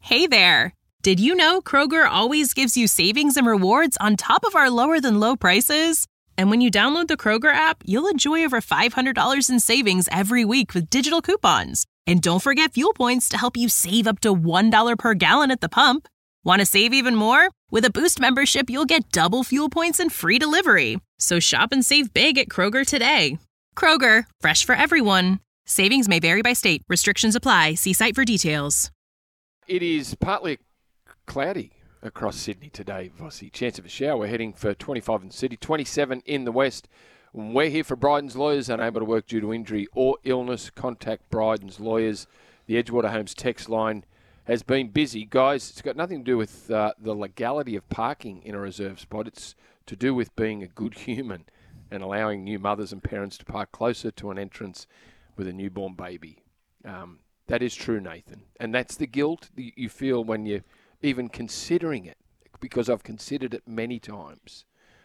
Hey there! Did you know Kroger always gives you savings and rewards on top of our lower-than-low prices? And when you download the Kroger app, you'll enjoy over $500 in savings every week with digital coupons. And don't forget fuel points to help you save up to $1 per gallon at the pump. Want to save even more? With a Boost membership, you'll get double fuel points and free delivery. So shop and save big at Kroger today. Kroger, fresh for everyone. Savings may vary by state. Restrictions apply. See site for details. It is partly cloudy across Sydney today, Vossi. Chance of a shower. We're heading for 25 in the city, 27 in the west. We're here for Bryden's Lawyers, unable to work due to injury or illness. Contact Bryden's Lawyers. The Edgewater Homes text line has been busy. Guys, it's got nothing to do with the legality of parking in a reserve spot. It's to do with being a good human and allowing new mothers and parents to park closer to an entrance with a newborn baby. That is true, Nathan. And that's the guilt that you feel when you're even considering it, because I've considered it many times.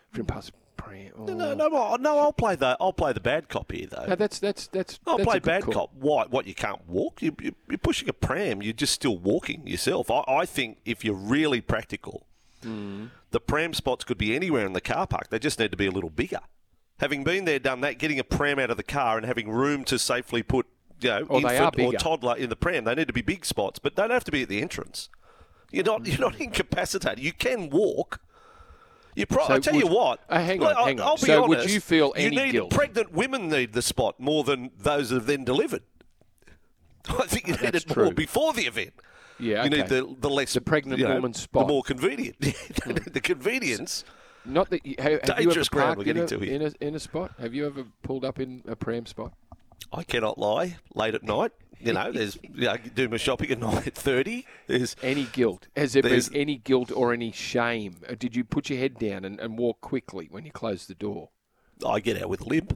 No, I'll play the bad cop here, though. No, that's I'll play a good bad call. cop. What? You can't walk? You're pushing a pram. You're just still walking yourself. I think if you're really practical, the pram spots could be anywhere in the car park. They just need to be a little bigger. Having been there, done that, getting a pram out of the car and having room to safely put infant or toddler in the pram, they need to be big spots, but they don't have to be at the entrance. You're not incapacitated. You can walk. I tell you what. Hang on. I'll be so honest, would you feel any guilt? Pregnant women need the spot more than those that have then delivered. I think you need it more before the event. Yeah, you need the less the pregnant woman spot, the more convenient. The convenience. Not that have dangerous you ever crowd we're getting to here. in a spot? Have you ever pulled up in a pram spot? I cannot lie. Late at night, there's do my shopping at 9:30. There's any guilt. Has there been any guilt or any shame? Did you put your head down and walk quickly when you closed the door? I get out with a limp.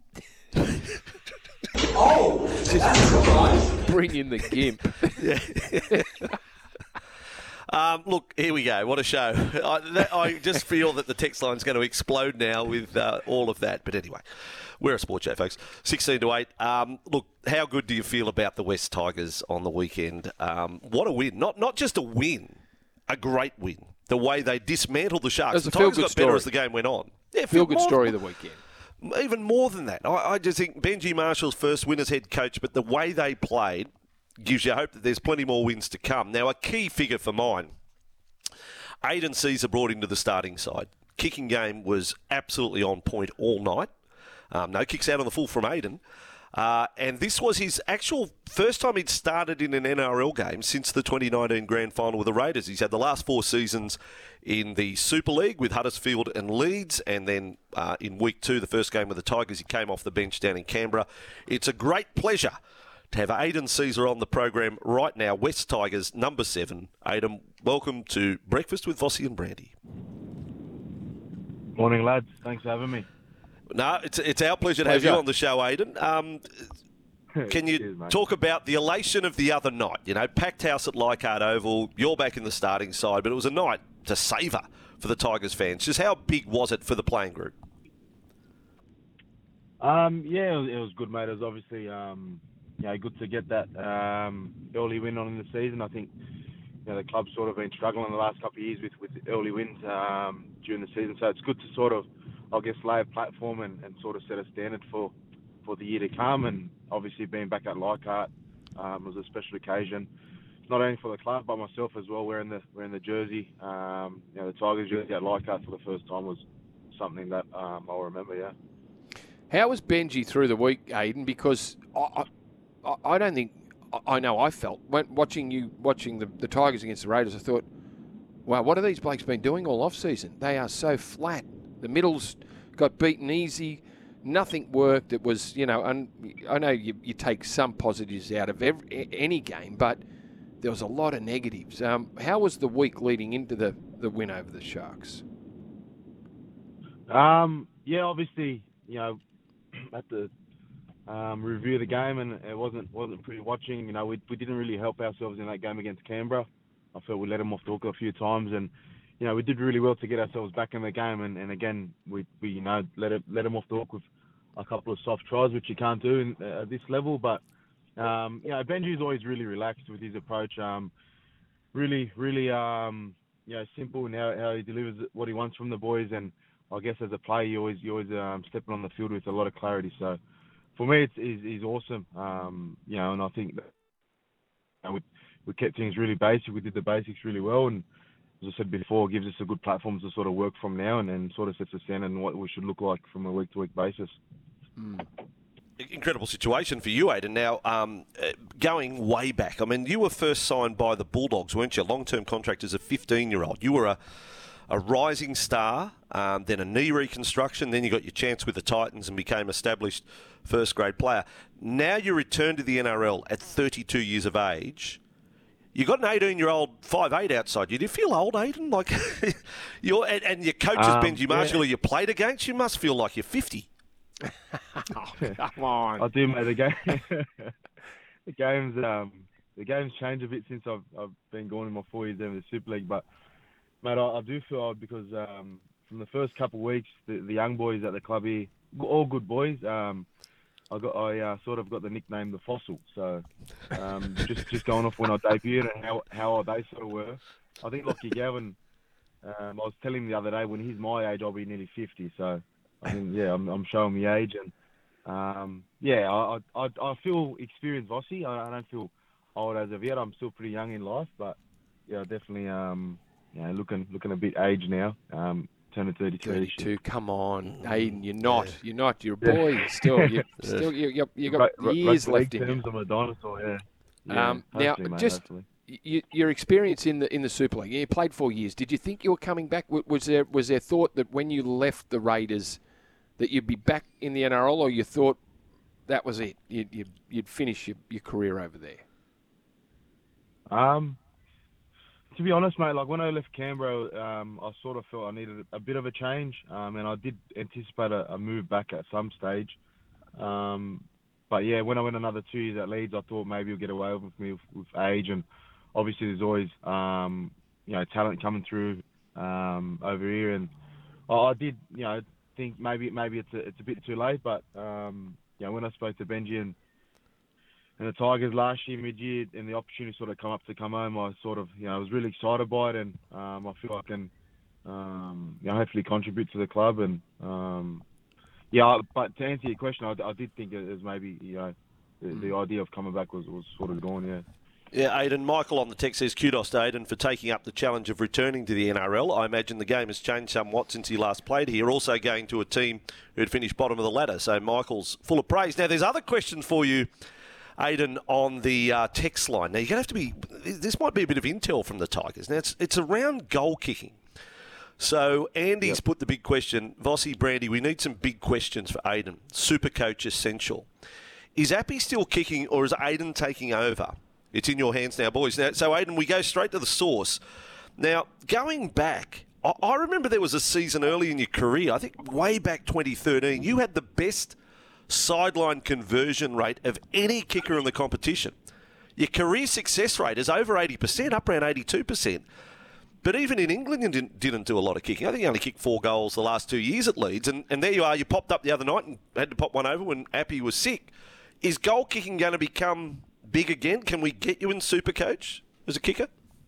Bring in the gimp. Look, here we go. What a show. I just feel that the text line's going to explode now with all of that. But anyway, we're a sports show, folks. 16 to 8. Look, how good do you feel about the West Tigers on the weekend? What a win. Not just a win, a great win. The way they dismantled the Sharks. The Tigers got better as the game went on. Yeah, feel-good story of the weekend. Even more than that. I just think Benji Marshall's first win as head coach, but the way they played gives you hope that there's plenty more wins to come. Now, a key figure for mine, Aidan Caesar brought into the starting side. Kicking game was absolutely on point all night. No kicks out on the full from Aidan. And this was his actual first time he'd started in an NRL game since the 2019 Grand Final with the Raiders. He's had the last 4 seasons in the Super League with Huddersfield and Leeds, and then in week 2, the first game with the Tigers, he came off the bench down in Canberra. It's a great pleasure to have Aidan Caesar on the program right now. West Tigers, number 7. Aidan, welcome to Breakfast with Vossi and Brandy. Morning, lads. Thanks for having me. No, it's our pleasure to have you on the show, Aidan. Can you talk about the elation of the other night? Packed house at Leichhardt Oval. You're back in the starting side, but it was a night to savour for the Tigers fans. Just how big was it for the playing group? Yeah, it was good, mate. It was obviously good to get that early win on in the season. I think the club's sort of been struggling the last couple of years with early wins during the season. So it's good to sort of, I guess, lay a platform and sort of set a standard for the year to come. And obviously being back at Leichhardt was a special occasion, not only for the club but myself as well. Wearing the jersey, the Tigers jersey at Leichhardt for the first time was something that I'll remember. Yeah. How was Benji through the week, Aidan? Because I don't think I know. I felt when watching the Tigers against the Raiders, I thought, wow, what have these blokes been doing all off season? They are so flat. The middles got beaten easy. Nothing worked. It was, and I know you take some positives out of any game, but there was a lot of negatives. How was the week leading into the win over the Sharks? Yeah, obviously, had to review the game, and it wasn't pretty watching. We didn't really help ourselves in that game against Canberra. I felt we let them off the hook a few times, and we did really well to get ourselves back in the game. And again, we let them off the hook with a couple of soft tries, which you can't do at this level. But Benji's always really relaxed with his approach. really, really, simple in how he delivers what he wants from the boys. And I guess as a player, you always stepping on the field with a lot of clarity. So for me, he's awesome. And I think that we kept things really basic. We did the basics really well, and as I said before, it gives us a good platform to sort of work from now, and sort of sets a standard and what we should look like from a week-to-week basis. Incredible situation for you, Aidan. Now, going way back, I mean, you were first signed by the Bulldogs, weren't you? Long-term contract as a 15-year-old. You were a rising star, then a knee reconstruction, then you got your chance with the Titans and became established first-grade player. Now you return to the NRL at 32 years of age. You got an 18-year-old 5'8" outside you. Do you feel old, Aidan? Like, and your coach is Benji Marshall, who you played against. You must feel like you're 50. Come on. I do, mate. The game's changed a bit since I've been going in my 4 years in the Super League. But mate, I do feel old because from the first couple of weeks, the young boys at the club here, all good boys. I sort of got the nickname the Fossil. So just going off when I debuted and how they sort of were. I think Lockie Gavin. I was telling him the other day when he's my age, I'll be nearly 50. So I think I'm showing my age, and I feel experienced, Vossi. I don't feel old as of yet. I'm still pretty young in life, but definitely looking a bit aged now. Turning 32. 32. Come on, Aidan. You're not. Yeah. You're not. You're a boy. You got years left in you. I'm a dinosaur. Now, just your experience in the Super League. You played 4 years. Did you think you were coming back? Was there thought that when you left the Raiders that you'd be back in the NRL, or you thought that was it? You'd finish your career over there. To be honest, mate, like when I left Canberra, I sort of felt I needed a bit of a change, and I did anticipate a move back at some stage. But yeah, when I went another 2 years at Leeds, I thought maybe you'll get away with me with age, and obviously there's always talent coming through over here, and I did think maybe it's a bit too late, but when I spoke to Benji and the Tigers last year, mid-year, and the opportunity sort of come home, I sort of, I was really excited by it, and I feel I can, hopefully contribute to the club. And, but to answer your question, I did think it was maybe, the idea of coming back was sort of gone, yeah. Yeah, Aidan, Michael on the text says, kudos to Aidan for taking up the challenge of returning to the NRL. I imagine the game has changed somewhat since he last played here, also going to a team who had finished bottom of the ladder. So Michael's full of praise. Now, there's other questions for you, Aidan, on the text line. Now, you're going to have to this might be a bit of intel from the Tigers. Now, it's around goal kicking. So Andy's put the big question, Vossi, Brandy, we need some big questions for Aidan. Supercoach essential. Is Appy still kicking, or is Aidan taking over? It's in your hands now, boys. Now, so, Aidan, we go straight to the source. Now, going back, I remember there was a season early in your career, I think way back 2013, you had the best sideline conversion rate of any kicker in the competition. Your career success rate is over 80%, up around 82%. But even in England, you didn't do a lot of kicking. I think you only kicked 4 goals the last 2 years at Leeds. And there you are, you popped up the other night and had to pop one over when Appy was sick. Is goal kicking going to become big again? Can we get you in Supercoach as a kicker?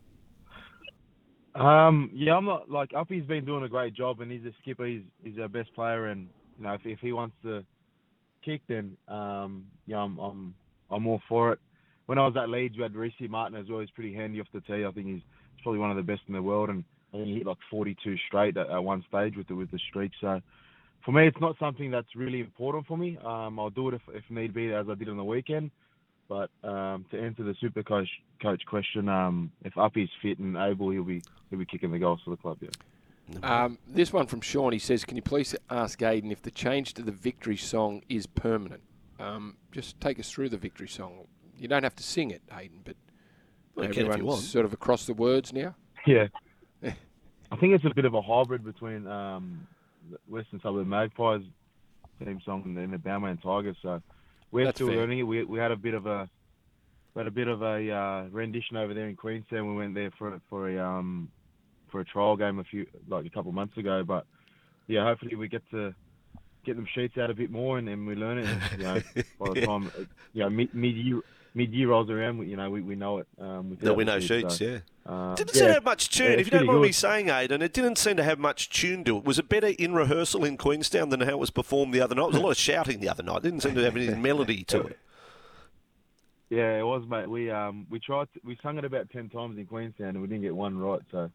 I'm not, like, Uppy's been doing a great job, and he's a skipper. He's our best player, and, if he wants to kick, then I'm all for it. When I was at Leeds, we had Reece Martin as well. He's pretty handy off the tee. I think he's probably one of the best in the world, and I think he hit like 42 straight at one stage with the streak. So for me, it's not something that's really important for me. I'll do it if need be, as I did on the weekend. But to answer the Supercoach question, if Uppy's fit and able, he'll be kicking the goals for the club. Yeah. This one from Sean, he says, can you please ask Aidan if the change to the victory song is permanent? Just take us through the victory song. You don't have to sing it, Aidan, but everyone's sort of across the words now. Yeah. I think it's a bit of a hybrid between the Western Suburb Magpies theme song and the Balmain Tigers. So we're still learning it. We had a bit of a rendition over there in Queenstown. We went there for a trial game a couple of months ago. But yeah, hopefully we get to get them sheets out a bit more and we learn it. And, by the time mid-year rolls around, we know it. We know sheets, so. Didn't seem to have much tune. Yeah, if you don't mind good. me saying, Aidan, it didn't seem to have much tune to it. Was it better in rehearsal in Queenstown than how it was performed the other night? There was a lot of shouting the other night. It didn't seem to have any melody to it. Yeah, it was, mate. We sung it about 10 times in Queenstown and we didn't get one right. So,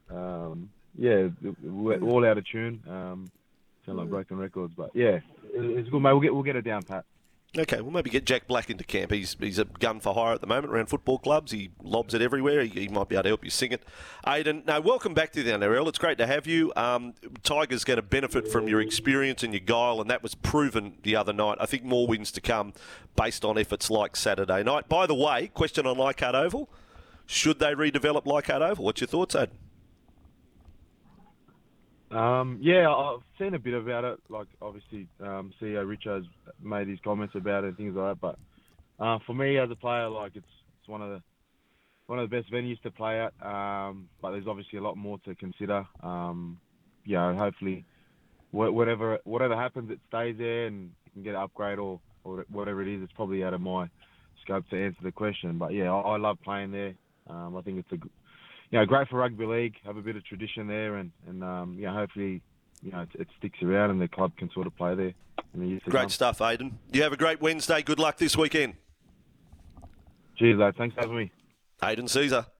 we're all out of tune. Sound like broken records, but yeah, it's good, mate. We'll get it down, Pat. Okay, well, maybe get Jack Black into camp. He's a gun for hire at the moment around football clubs. He lobs it everywhere. He might be able to help you sing it. Aidan, no, welcome back to the NRL. It's great to have you. Tiger's going to benefit from your experience and your guile, and that was proven the other night. I think more wins to come based on efforts like Saturday night. By the way, question on Leichhardt Oval. Should they redevelop Leichhardt Oval? What's your thoughts, Aidan? I've seen a bit about it. Like, obviously, CEO Richo's made his comments about it and things like that. But for me as a player, like, it's one of the best venues to play at. But there's obviously a lot more to consider. Hopefully, whatever happens, it stays there and you can get an upgrade or whatever it is. It's probably out of my scope to answer the question. But yeah, I love playing there. I think it's great for rugby league. Have a bit of tradition there, and hopefully, it sticks around and the club can sort of play there in the years to come. Great stuff, Aidan. You have a great Wednesday. Good luck this weekend. Cheers, lad. Thanks for having me. Aidan Sezer.